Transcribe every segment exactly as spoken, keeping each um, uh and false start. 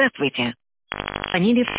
Здравствуйте. Они ли...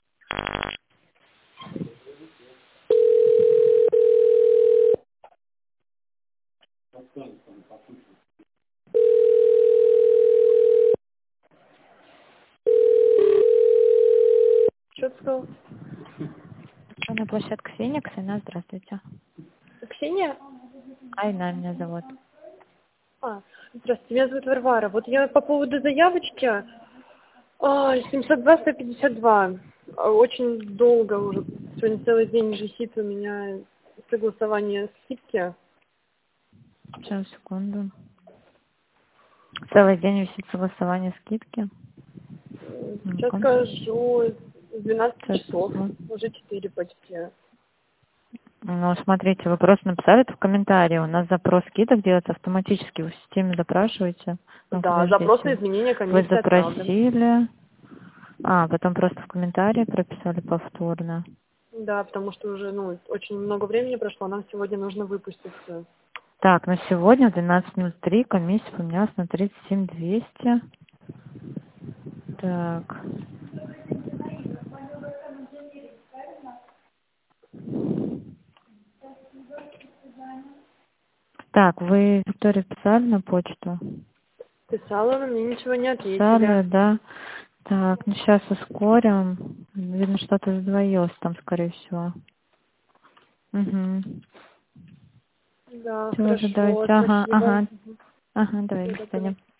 Что ты сказал? На площадке Феникс, Айна, здравствуйте. Ксения? Айна меня зовут. А, здравствуйте, меня зовут Варвара. Вот я по поводу заявочки а, семьсот два сто пятьдесят два. А, Очень долго уже, сегодня целый день висит у меня согласование скидки. Сейчас, секунду. Целый день висит согласование скидки. Сейчас Ну-ка. скажу, с двенадцати Сейчас. часов, Ну, уже четыре почти. ну, смотрите, вы просто написали это в комментарии. У нас запрос скидок делается автоматически. Вы в системе запрашиваете. Ну, Да, запрос на подождите. изменение Вы комиссии отправлен. запросили. А, потом просто в комментарии прописали повторно. Да, потому что уже ну, очень много времени прошло, нам сегодня нужно выпуститься. Так, на сегодня в двенадцать ноль три комиссия поменялась на тридцать семь двести. Так. Так, вы Виктория писали на почту? Писала, но мне ничего не Писали, ответили. да. Так, ну сейчас ускорим. Видно, что-то сдвоилось там, скорее всего. Угу. Да, Чего хорошо, ожидаете? Ага, спасибо. ага. Ага, давай, Всё, до до свидания. свидания.